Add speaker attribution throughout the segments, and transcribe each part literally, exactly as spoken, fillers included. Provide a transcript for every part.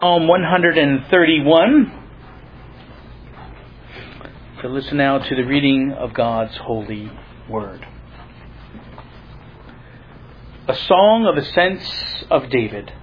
Speaker 1: Psalm one thirty-one. So listen now to the reading of God's holy word. A song of ascents of David.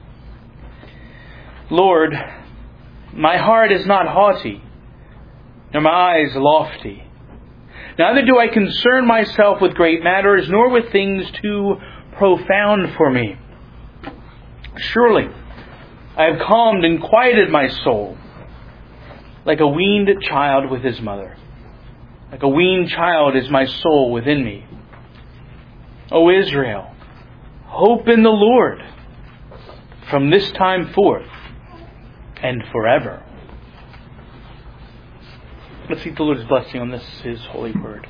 Speaker 1: Lord, my heart is not haughty, nor my eyes lofty. Neither do I concern myself with great matters, nor with things too profound for me. Surely, I have calmed and quieted my soul, like a weaned child with his mother. Like a weaned child is my soul within me. O Israel, hope in the Lord from this time forth and forever. Let's seek the Lord's blessing on this, His holy word.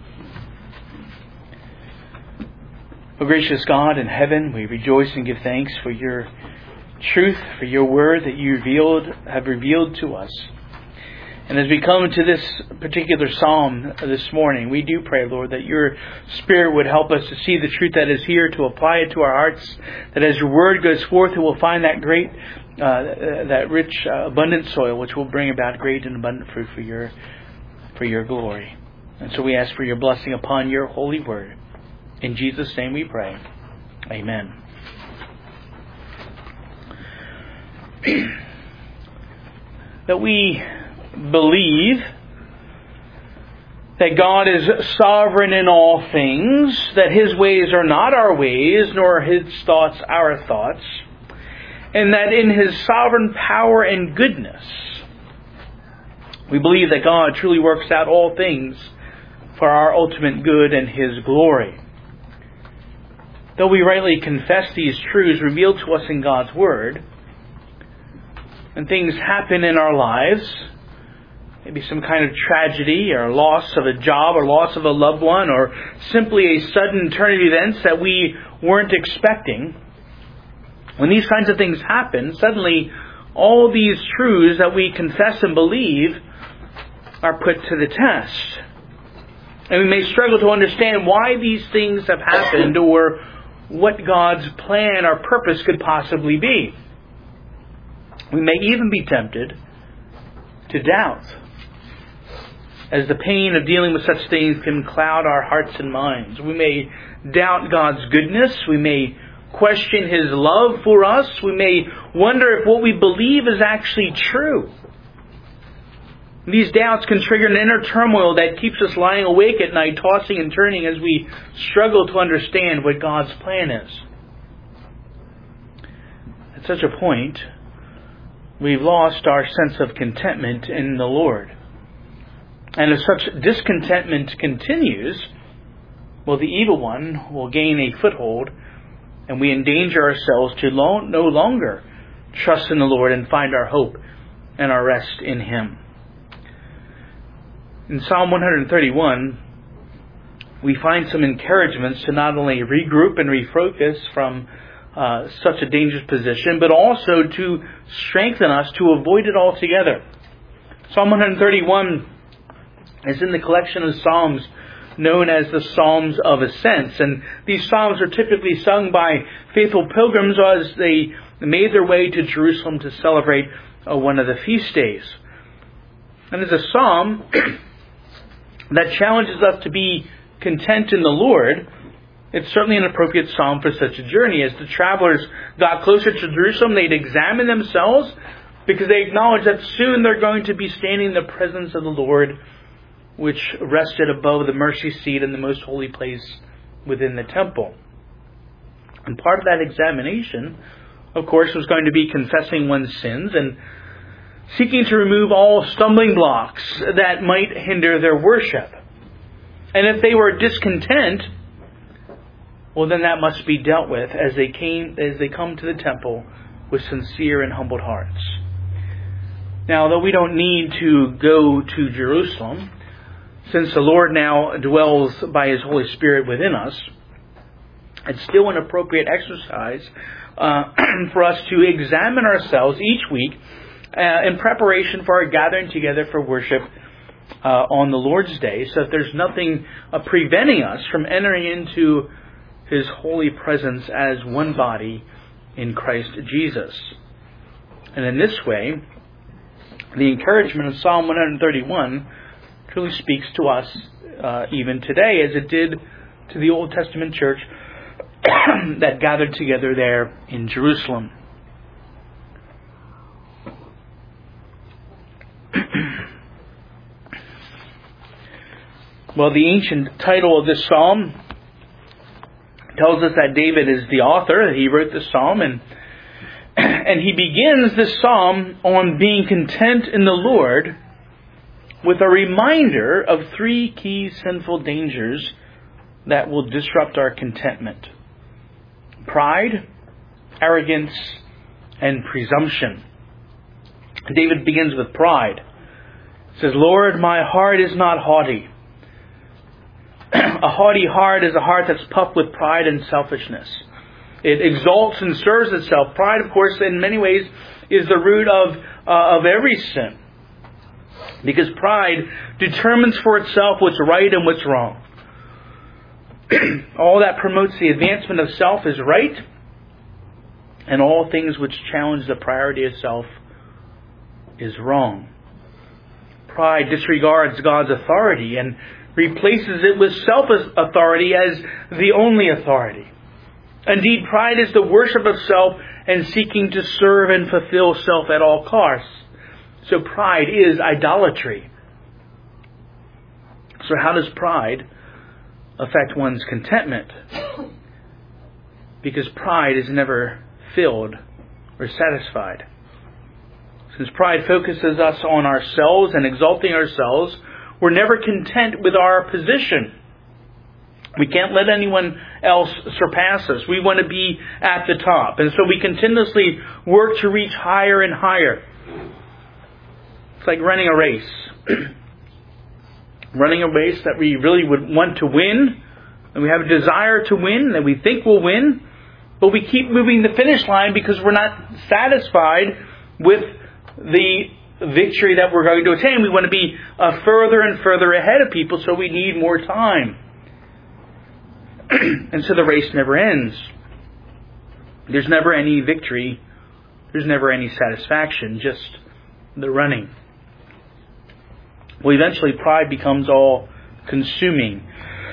Speaker 1: O gracious God in heaven, we rejoice and give thanks for your truth, for your word that you revealed, have revealed to us. And as we come to this particular psalm this morning, we do pray, Lord, that your Spirit would help us to see the truth that is here, to apply it to our hearts, that as your word goes forth, it will find that great, uh, that rich, uh, abundant soil, which will bring about great and abundant fruit for your, for your glory. And so we ask for your blessing upon your holy word. In Jesus' name we pray. Amen. That we believe that God is sovereign in all things, that His ways are not our ways, nor His thoughts our thoughts, and that in His sovereign power and goodness, we believe that God truly works out all things for our ultimate good and His glory. Though we rightly confess these truths revealed to us in God's Word, and things happen in our lives, maybe some kind of tragedy or loss of a job or loss of a loved one or simply a sudden turn of events that we weren't expecting. When these kinds of things happen, suddenly all these truths that we confess and believe are put to the test. And we may struggle to understand why these things have happened or what God's plan or purpose could possibly be. We may even be tempted to doubt, as the pain of dealing with such things can cloud our hearts and minds. We may doubt God's goodness. We may question His love for us. We may wonder if what we believe is actually true. These doubts can trigger an inner turmoil that keeps us lying awake at night, tossing and turning as we struggle to understand what God's plan is. At such a point, we've lost our sense of contentment in the Lord. And if such discontentment continues, well, the evil one will gain a foothold, and we endanger ourselves to lo- no longer trust in the Lord and find our hope and our rest in Him. In Psalm one thirty-one, we find some encouragements to not only regroup and refocus from Uh, such a dangerous position, but also to strengthen us to avoid it altogether. Psalm one thirty-one is in the collection of psalms known as the Psalms of Ascents, and these psalms are typically sung by faithful pilgrims as they made their way to Jerusalem to celebrate uh, one of the feast days. And it's a psalm that challenges us to be content in the Lord. It's certainly an appropriate psalm for such a journey. As the travelers got closer to Jerusalem, they'd examine themselves because they acknowledged that soon they're going to be standing in the presence of the Lord, which rested above the mercy seat in the most holy place within the temple. And part of that examination, of course, was going to be confessing one's sins and seeking to remove all stumbling blocks that might hinder their worship. And if they were discontent, well, then that must be dealt with as they came, as they come to the temple with sincere and humbled hearts. Now, though we don't need to go to Jerusalem, since the Lord now dwells by His Holy Spirit within us, it's still an appropriate exercise uh, for us to examine ourselves each week uh, in preparation for our gathering together for worship uh, on the Lord's Day, so that there's nothing uh, preventing us from entering into His holy presence as one body in Christ Jesus. And in this way, the encouragement of Psalm one thirty-one truly speaks to us uh, even today, as it did to the Old Testament church that gathered together there in Jerusalem. Well, the ancient title of this psalm tells us that David is the author, that he wrote this psalm, and and he begins this psalm on being content in the Lord with a reminder of three key sinful dangers that will disrupt our contentment: pride, arrogance, and presumption. David begins with pride. He says, "Lord, my heart is not haughty." A haughty heart is a heart that's puffed with pride and selfishness. It exalts and serves itself. Pride, of course, in many ways is the root of uh, of every sin, because pride determines for itself what's right and what's wrong. All that promotes the advancement of self is right, and all things which challenge the priority of self is wrong. Pride disregards God's authority and replaces it with self-authority as the only authority. Indeed, pride is the worship of self and seeking to serve and fulfill self at all costs. So pride is idolatry. So how does pride affect one's contentment? Because pride is never filled or satisfied. Since pride focuses us on ourselves and exalting ourselves, we're never content with our position. We can't let anyone else surpass us. We want to be at the top. And so we continuously work to reach higher and higher. It's like running a race. Running a race that we really would want to win, and we have a desire to win, that we think we'll win, but we keep moving the finish line because we're not satisfied with the victory that we're going to attain. We want to be uh, further and further ahead of people, so we need more time. And so the race never ends. There's never any victory. There's never any satisfaction, just the running. Well, eventually pride becomes all consuming.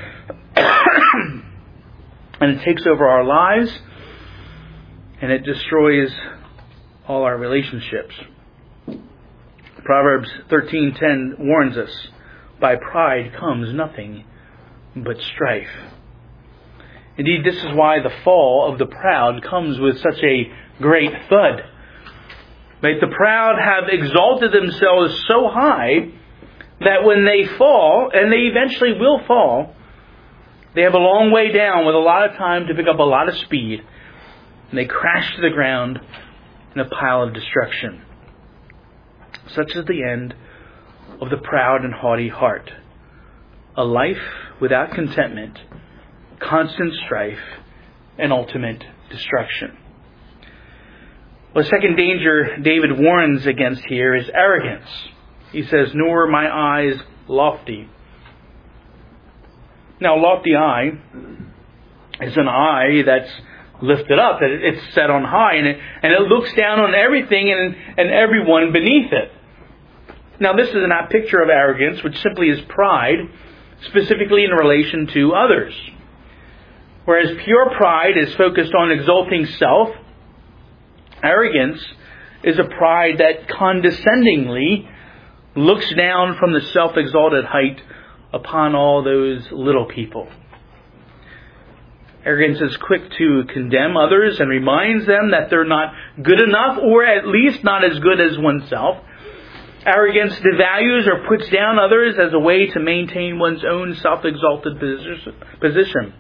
Speaker 1: And it takes over our lives, and it destroys all our relationships. Proverbs thirteen ten warns us, "By pride comes nothing but strife." Indeed, this is why the fall of the proud comes with such a great thud. Right? The proud have exalted themselves so high that when they fall, and they eventually will fall, they have a long way down with a lot of time to pick up a lot of speed, and they crash to the ground in a pile of destruction. Such is the end of the proud and haughty heart. A life without contentment, constant strife, and ultimate destruction. Well, the second danger David warns against here is arrogance. He says, "Nor my eyes lofty." Now, a lofty eye is an eye that's lifted up, that it's set on high, and it, and it looks down on everything and, and everyone beneath it. Now, this is not a picture of arrogance, which simply is pride, specifically in relation to others. Whereas pure pride is focused on exalting self, arrogance is a pride that condescendingly looks down from the self-exalted height upon all those little people. Arrogance is quick to condemn others and reminds them that they're not good enough, or at least not as good as oneself. Arrogance devalues or puts down others as a way to maintain one's own self-exalted position.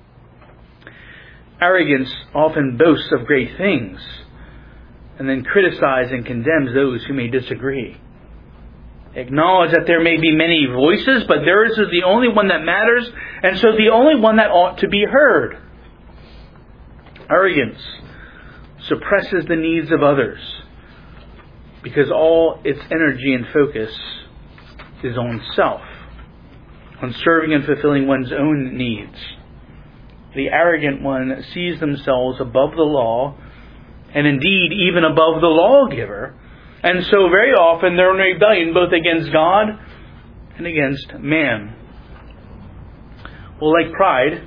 Speaker 1: Arrogance often boasts of great things and then criticizes and condemns those who may disagree. Acknowledge that there may be many voices, but theirs is the only one that matters, and so the only one that ought to be heard. Arrogance suppresses the needs of others because all its energy and focus is on self, on serving and fulfilling one's own needs. The arrogant one sees themselves above the law and indeed even above the lawgiver. And so very often they're in rebellion both against God and against man. Well, like pride,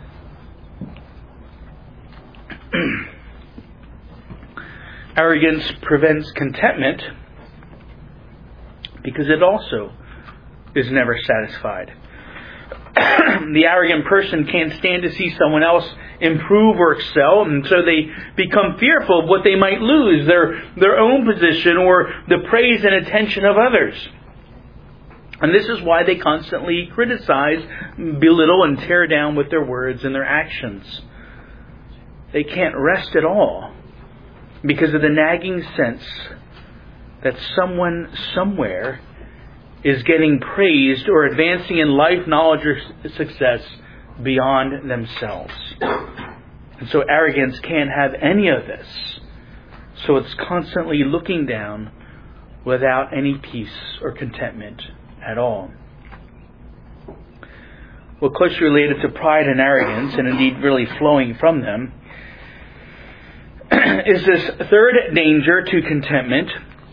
Speaker 1: arrogance prevents contentment because it also is never satisfied. The arrogant person can't stand to see someone else improve or excel, and so they become fearful of what they might lose, their, their own position or the praise and attention of others. And this is why they constantly criticize, belittle, and tear down with their words and their actions. They can't rest at all because of the nagging sense that someone somewhere is getting praised or advancing in life, knowledge, or success beyond themselves. And so arrogance can't have any of this. So it's constantly looking down without any peace or contentment at all. Well, closely related to pride and arrogance, and indeed really flowing from them, is this third danger to contentment,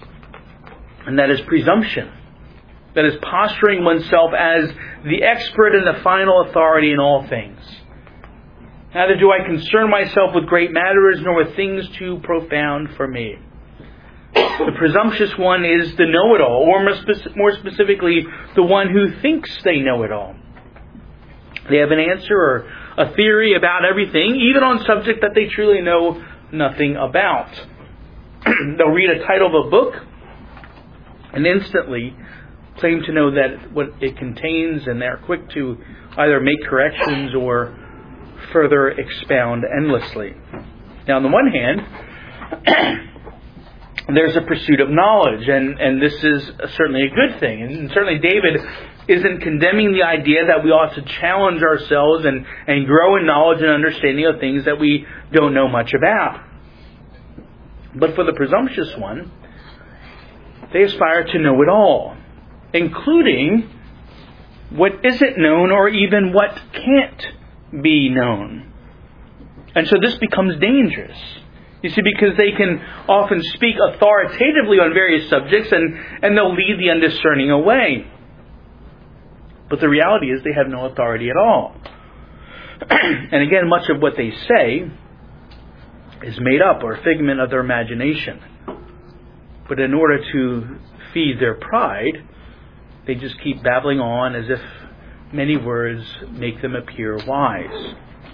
Speaker 1: and that is presumption. That is posturing oneself as the expert and the final authority in all things. Neither do I concern myself with great matters, nor with things too profound for me. The presumptuous one is the know-it-all, or more specifically, the one who thinks they know it all. They have an answer or a theory about everything, even on subject that they truly know nothing about. They'll read a title of a book and instantly claim to know that what it contains, and they're quick to either make corrections or further expound endlessly. Now, on the one hand, there's a pursuit of knowledge, and, and this is certainly a good thing. And certainly David isn't condemning the idea that we ought to challenge ourselves and, and grow in knowledge and understanding of things that we don't know much about. But for the presumptuous one, they aspire to know it all, including what isn't known or even what can't be known. And so this becomes dangerous. You see, because they can often speak authoritatively on various subjects, and, and they'll lead the undiscerning away. But the reality is they have no authority at all. And again, much of what they say is made up or a figment of their imagination. But in order to feed their pride, they just keep babbling on as if many words make them appear wise.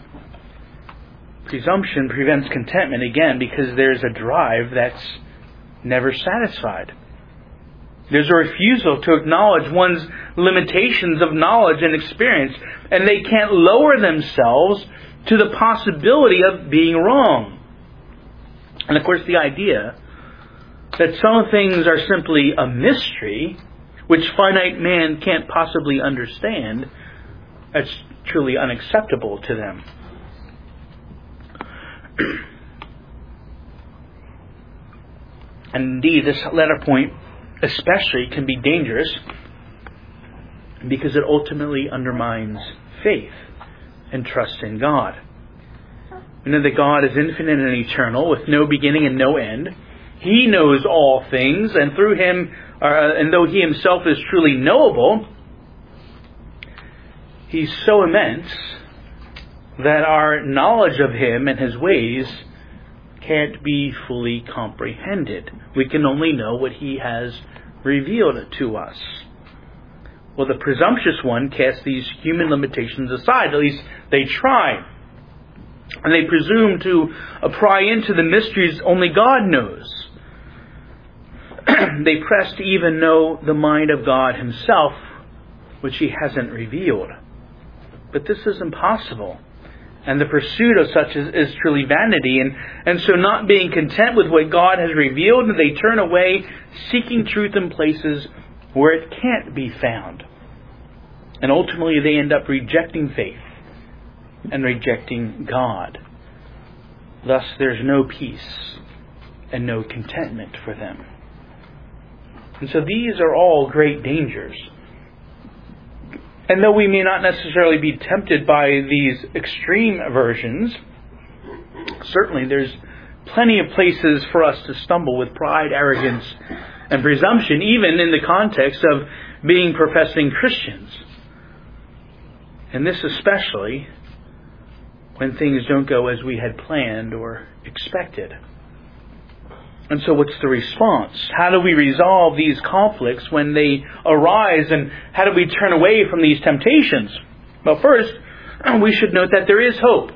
Speaker 1: Presumption prevents contentment, again, because there's a drive that's never satisfied. There's a refusal to acknowledge one's limitations of knowledge and experience, and they can't lower themselves to the possibility of being wrong. And of course, the idea that some things are simply a mystery, which finite man can't possibly understand, that's truly unacceptable to them. And indeed, this latter point especially can be dangerous because it ultimately undermines faith and trust in God. We know that God is infinite and eternal, with no beginning and no end. He knows all things, and through Him, uh, and though He Himself is truly knowable, He's so immense that our knowledge of Him and His ways can't be fully comprehended. We can only know what He has revealed to us. Well, the presumptuous one casts these human limitations aside. At least they try. And they presume to uh, pry into the mysteries only God knows. They press to even know the mind of God Himself, which He hasn't revealed. But this is impossible. And the pursuit of such is, is truly vanity. And, and so not being content with what God has revealed, they turn away, seeking truth in places where it can't be found. And ultimately they end up rejecting faith and rejecting God. Thus there's no peace and no contentment for them. And so these are all great dangers. And though we may not necessarily be tempted by these extreme versions, certainly there's plenty of places for us to stumble with pride, arrogance, and presumption, even in the context of being professing Christians. And this especially when things don't go as we had planned or expected. And so what's the response? How do we resolve these conflicts when they arise, and how do we turn away from these temptations? Well, first, we should note that there is hope.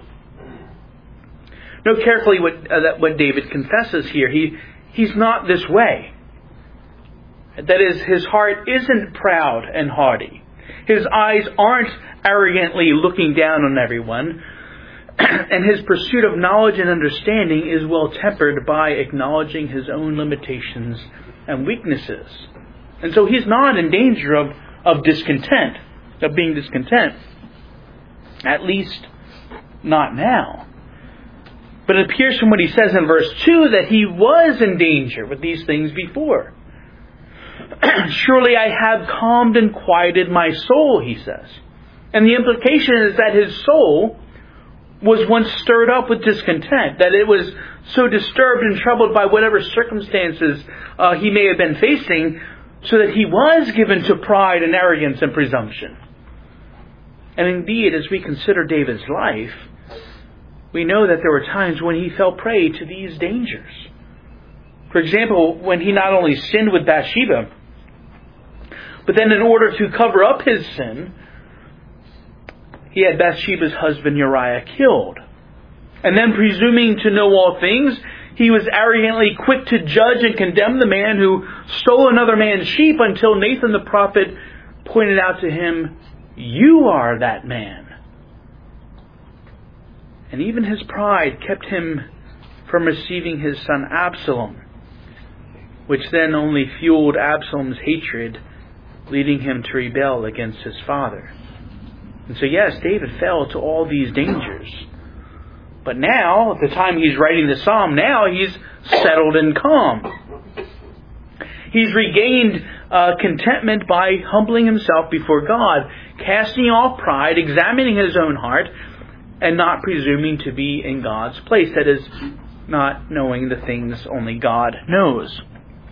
Speaker 1: Note carefully what, uh, that what David confesses here. He He's not this way. That is, his heart isn't proud and haughty. His eyes aren't arrogantly looking down on everyone. And his pursuit of knowledge and understanding is well tempered by acknowledging his own limitations and weaknesses. And so he's not in danger of, of discontent, of being discontent. At least not now. But it appears from what he says in verse two that he was in danger with these things before. Surely I have calmed and quieted my soul, he says. And the implication is that his soul was once stirred up with discontent, that it was so disturbed and troubled by whatever circumstances uh, he may have been facing, so that he was given to pride and arrogance and presumption. And indeed, as we consider David's life, we know that there were times when he fell prey to these dangers. For example, when he not only sinned with Bathsheba, but then in order to cover up his sin, he had Bathsheba's husband Uriah killed. And then, presuming to know all things, he was arrogantly quick to judge and condemn the man who stole another man's sheep, until Nathan the prophet pointed out to him, "You are that man." And even his pride kept him from receiving his son Absalom, which then only fueled Absalom's hatred, leading him to rebel against his father. And so yes, David fell to all these dangers. But now, at the time he's writing the psalm, now he's settled and calm. He's regained uh, contentment by humbling himself before God, casting off pride, examining his own heart, and not presuming to be in God's place. That is, not knowing the things only God knows.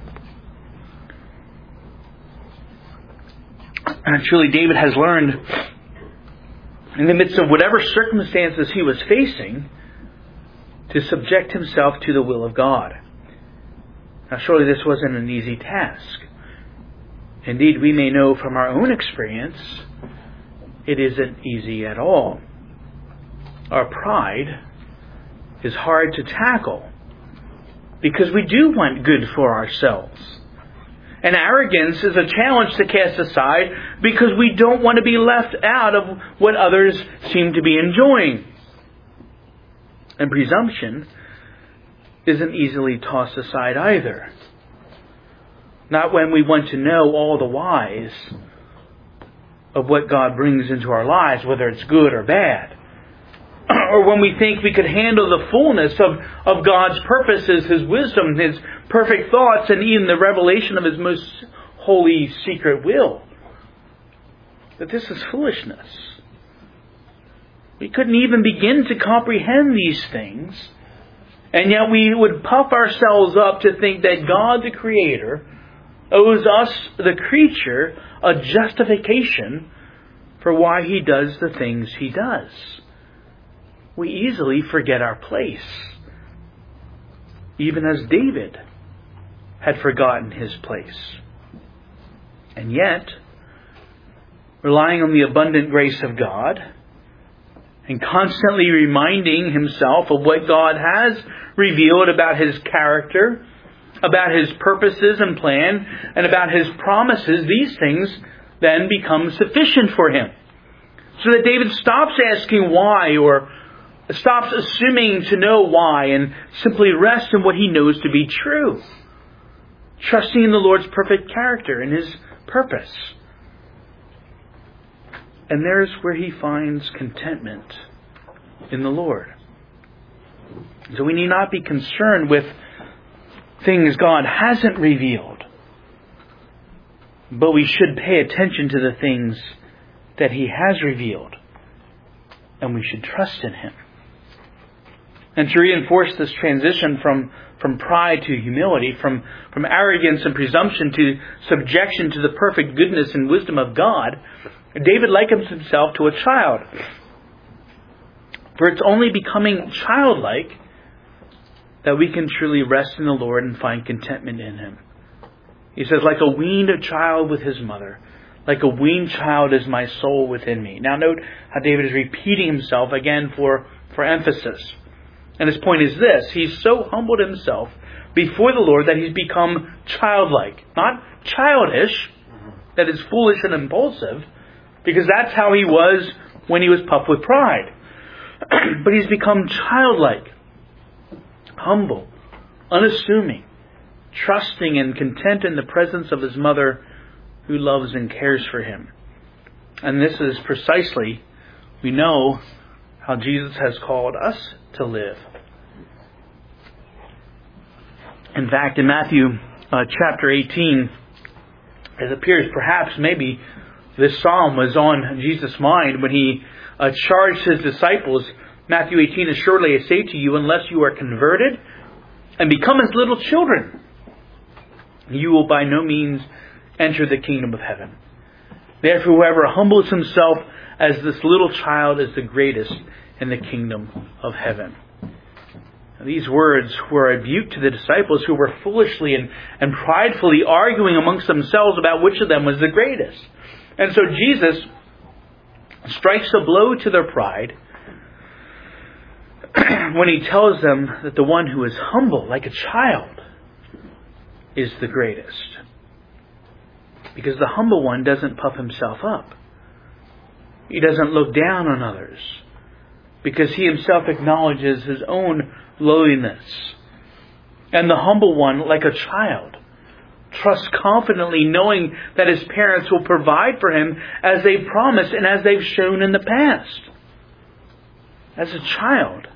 Speaker 1: And truly, David has learned, in the midst of whatever circumstances he was facing, to subject himself to the will of God. Now, surely this wasn't an easy task. Indeed, we may know from our own experience, it isn't easy at all. Our pride is hard to tackle because we do want good for ourselves. And arrogance is a challenge to cast aside because we don't want to be left out of what others seem to be enjoying. And presumption isn't easily tossed aside either. Not when we want to know all the whys of what God brings into our lives, whether it's good or bad. Or when we think we could handle the fullness of, of God's purposes, His wisdom, His perfect thoughts, and even the revelation of His most holy secret will. But this is foolishness. We couldn't even begin to comprehend these things, and yet we would puff ourselves up to think that God the Creator owes us, the creature, a justification for why He does the things He does. We easily forget our place, even as David had forgotten his place. And yet, relying on the abundant grace of God, and constantly reminding himself of what God has revealed about His character, about His purposes and plan, and about His promises, these things then become sufficient for him. So that David stops asking why, or stops assuming to know why, and simply rests in what he knows to be true, trusting in the Lord's perfect character and His purpose. And there's where he finds contentment in the Lord. So we need not be concerned with things God hasn't revealed, but we should pay attention to the things that He has revealed, and we should trust in Him. And to reinforce this transition from, from pride to humility, from, from arrogance and presumption to subjection to the perfect goodness and wisdom of God, David likens himself to a child. For it's only becoming childlike that we can truly rest in the Lord and find contentment in Him. He says, like a weaned child with his mother, like a weaned child is my soul within me. Now note how David is repeating himself again for, for emphasis. And his point is this: he's so humbled himself before the Lord that he's become childlike. Not childish, that is foolish and impulsive, because that's how he was when he was puffed with pride. But he's become childlike, humble, unassuming, trusting and content in the presence of his mother who loves and cares for him. And this is precisely, we know, how Jesus has called us to live. In fact, in Matthew uh, chapter eighteen, it appears perhaps maybe this psalm was on Jesus' mind when he uh, charged his disciples. Matthew eighteen, assuredly I say to you, unless you are converted and become as little children, you will by no means enter the kingdom of heaven. Therefore, whoever humbles himself as this little child is the greatest in the kingdom of heaven. Now, these words were a rebuke to the disciples who were foolishly and, and pridefully arguing amongst themselves about which of them was the greatest. And so Jesus strikes a blow to their pride when he tells them that the one who is humble like a child is the greatest. Because the humble one doesn't puff himself up. He doesn't look down on others, because he himself acknowledges his own lowliness. And the humble one, like a child, trusts confidently, knowing that his parents will provide for him as they promised and as they've shown in the past. As a child,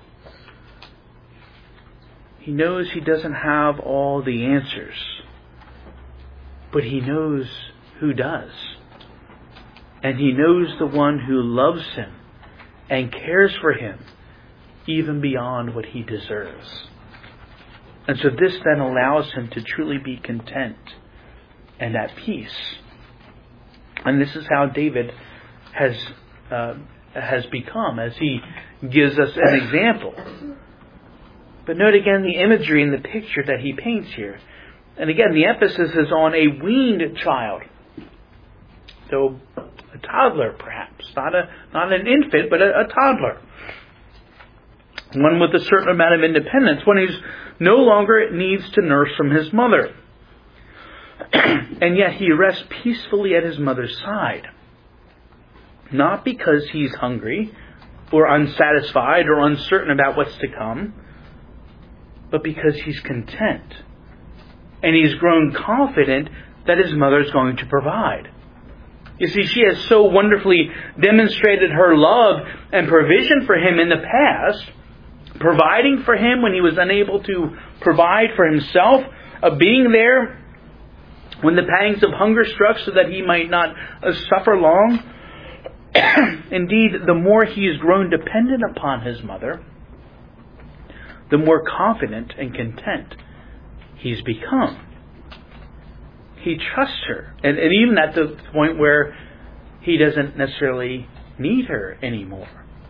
Speaker 1: he knows he doesn't have all the answers, but he knows who does. And he knows the one who loves him and cares for him even beyond what he deserves. And so this then allows him to truly be content and at peace. And this is how David has uh, has become as he gives us an example. But note again the imagery and the picture that he paints here. And again, the emphasis is on a weaned child. So a toddler, perhaps. Not a not an infant, but a, a toddler. One with a certain amount of independence, when he's no longer needs to nurse from his mother. And yet he rests peacefully at his mother's side. Not because he's hungry or unsatisfied or uncertain about what's to come, but because he's content. And he's grown confident that his mother is going to provide. You see, she has so wonderfully demonstrated her love and provision for him in the past, providing for him when he was unable to provide for himself, of being there when the pangs of hunger struck so that he might not uh, suffer long. Indeed, the more he has grown dependent upon his mother, the more confident and content he's become. He trusts her. And, and even at the point where he doesn't necessarily need her anymore.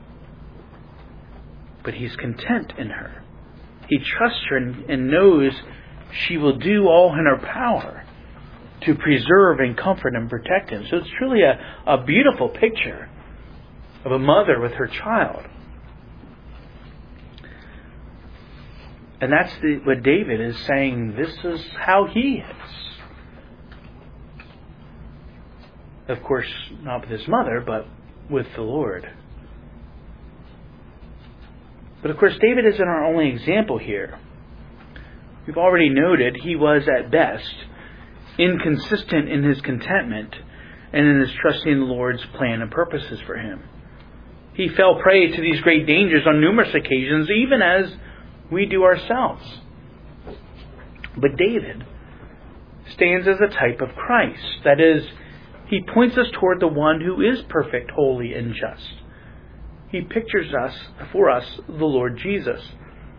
Speaker 1: But he's content in her. He trusts her and, and knows she will do all in her power to preserve and comfort and protect him. So it's truly a, a beautiful picture of a mother with her child. And that's the, what David is saying, this is how he is. Of course, not with his mother, but with the Lord. But of course, David isn't our only example here. We've already noted he was at best inconsistent in his contentment and in his trusting the Lord's plan and purposes for him. He fell prey to these great dangers on numerous occasions, even as we do ourselves. But David stands as a type of Christ. That is, he points us toward the one who is perfect, holy, and just. He pictures us for us the Lord Jesus.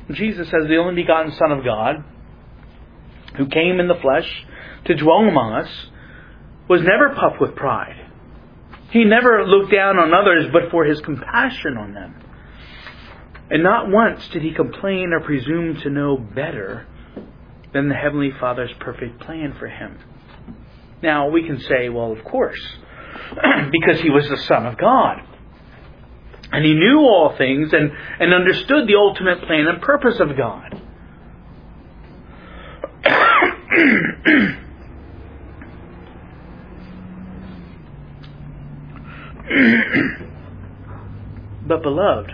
Speaker 1: Jesus, as the only begotten Son of God, who came in the flesh to dwell among us, was never puffed with pride. He never looked down on others but for His compassion on them. And not once did He complain or presume to know better than the Heavenly Father's perfect plan for Him. Now, we can say, well, of course, because He was the Son of God. And He knew all things and, and understood the ultimate plan and purpose of God. But beloved,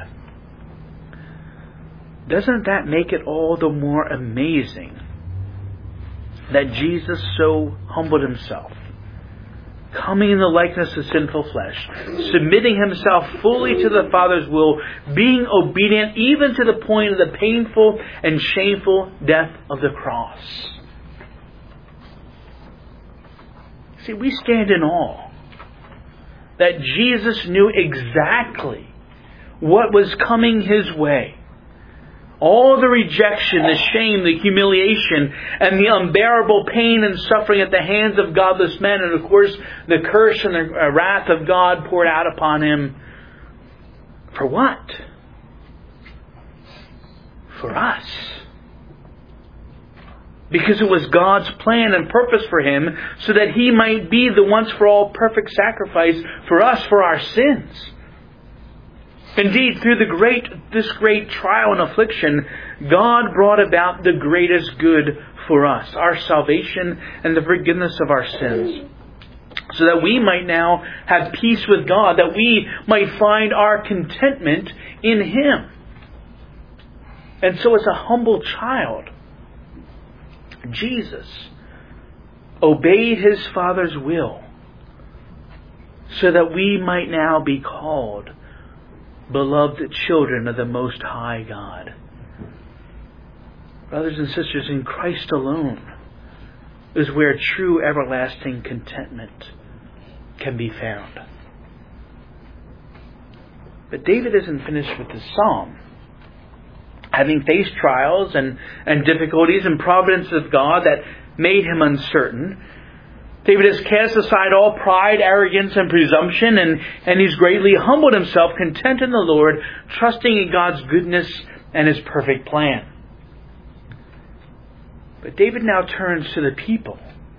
Speaker 1: doesn't that make it all the more amazing that Jesus so humbled Himself, coming in the likeness of sinful flesh, submitting Himself fully to the Father's will, being obedient even to the point of the painful and shameful death of the cross? See, we stand in awe that Jesus knew exactly what was coming His way. All the rejection, the shame, the humiliation, and the unbearable pain and suffering at the hands of godless men, and of course the curse and the wrath of God poured out upon Him. For what? For us. Because it was God's plan and purpose for Him, so that He might be the once for all perfect sacrifice for us for our sins. Indeed, through the great, this great trial and affliction, God brought about the greatest good for us, our salvation and the forgiveness of our sins, so that we might now have peace with God, that we might find our contentment in Him. And so as a humble child, Jesus obeyed His Father's will, so that we might now be called beloved children of the Most High God. Brothers and sisters, in Christ alone is where true everlasting contentment can be found. But David isn't finished with this psalm. Having faced trials and, and difficulties and providence of God that made him uncertain, David has cast aside all pride, arrogance, and presumption, and, and he's greatly humbled himself, content in the Lord, trusting in God's goodness and His perfect plan. But David now turns to the people,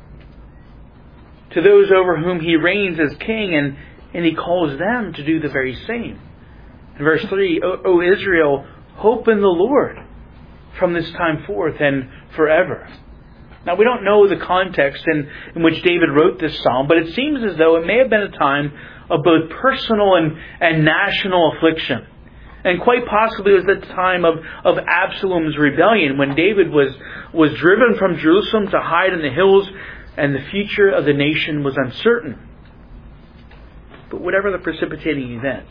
Speaker 1: to those over whom he reigns as king, and, and he calls them to do the very same. In verse three, O, o Israel, hope in the Lord from this time forth and forever. Now, we don't know the context in, in which David wrote this psalm, but it seems as though it may have been a time of both personal and, and national affliction. And quite possibly it was the time of, of Absalom's rebellion, when David was, was driven from Jerusalem to hide in the hills, and the future of the nation was uncertain. But whatever the precipitating event,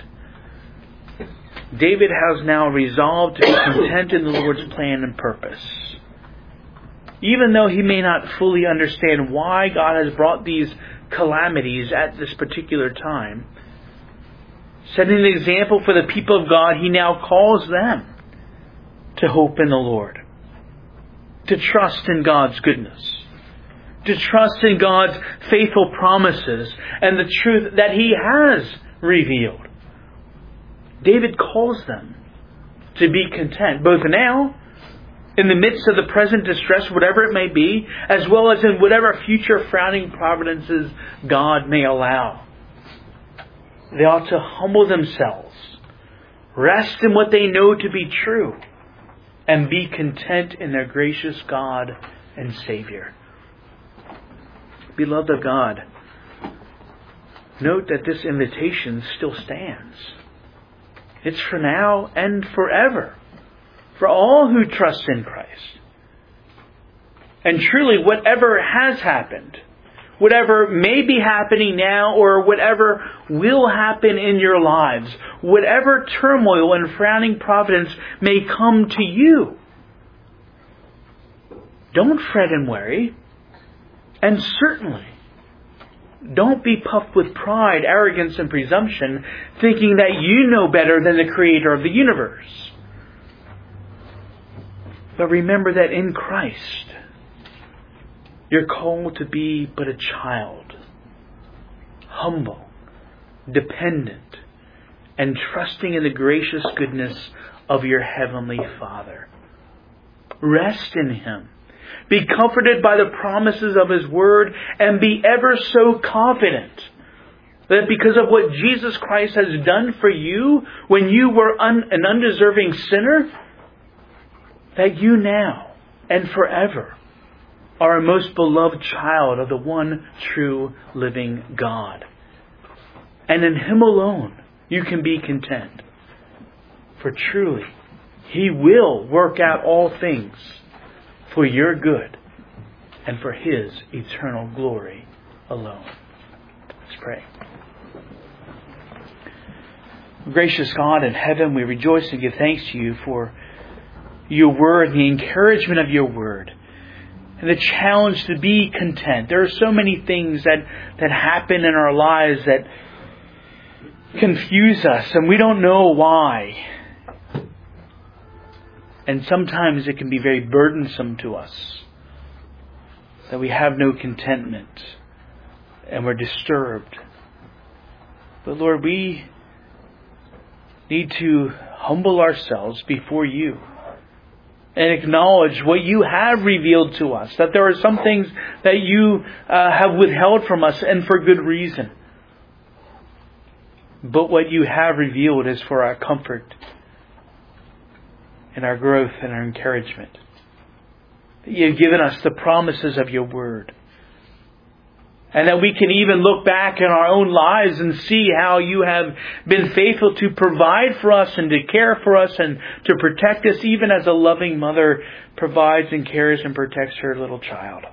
Speaker 1: David has now resolved to be content in the Lord's plan and purpose. Even though he may not fully understand why God has brought these calamities at this particular time, setting an example for the people of God, he now calls them to hope in the Lord, to trust in God's goodness, to trust in God's faithful promises and the truth that He has revealed. David calls them to be content, both now, in the midst of the present distress, whatever it may be, as well as in whatever future frowning providences God may allow. They ought to humble themselves, rest in what they know to be true, and be content in their gracious God and Savior. Beloved of God, note that this invitation still stands. It's for now and forever, for all who trust in Christ. And truly, whatever has happened, whatever may be happening now, or whatever will happen in your lives, whatever turmoil and frowning providence may come to you, don't fret and worry. And certainly, don't be puffed with pride, arrogance, and presumption, thinking that you know better than the Creator of the universe. But remember that in Christ, you're called to be but a child, humble, dependent, and trusting in the gracious goodness of your Heavenly Father. Rest in Him. Be comforted by the promises of His Word, and be ever so confident that because of what Jesus Christ has done for you when you were un- an undeserving sinner, that you now and forever are a most beloved child of the one true living God. And in Him alone you can be content. For truly, He will work out all things for your good and for His eternal glory alone. Let's pray. Gracious God in heaven, we rejoice and give thanks to You for Your Word and the encouragement of Your Word and the challenge to be content. There are so many things that, that happen in our lives that confuse us and we don't know why. And sometimes it can be very burdensome to us that we have no contentment and we're disturbed. But Lord, we need to humble ourselves before You and acknowledge what You have revealed to us, that there are some things that You uh, have withheld from us, and for good reason. But what You have revealed is for our comfort and our growth and our encouragement. You've given us the promises of Your Word. And that we can even look back in our own lives and see how You have been faithful to provide for us and to care for us and to protect us, even as a loving mother provides and cares and protects her little child.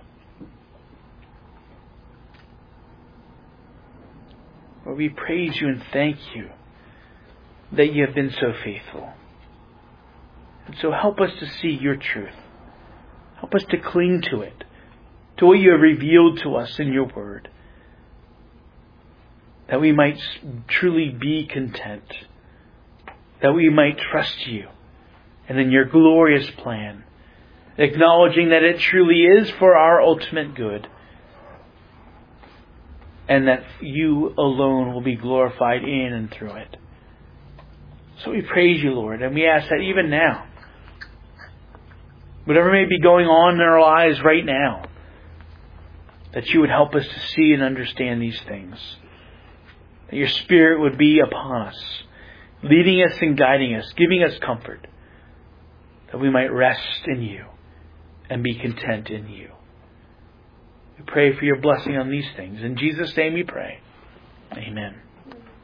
Speaker 1: Lord, we praise You and thank You that You have been so faithful. And so help us to see Your truth. Help us to cling to it, to what You have revealed to us in Your Word, that we might truly be content, that we might trust You and in Your glorious plan, acknowledging that it truly is for our ultimate good, and that You alone will be glorified in and through it. So we praise You, Lord, and we ask that even now, whatever may be going on in our lives right now, that You would help us to see and understand these things. That Your Spirit would be upon us, leading us and guiding us, giving us comfort, that we might rest in You and be content in You. We pray for Your blessing on these things. In Jesus' name we pray. Amen.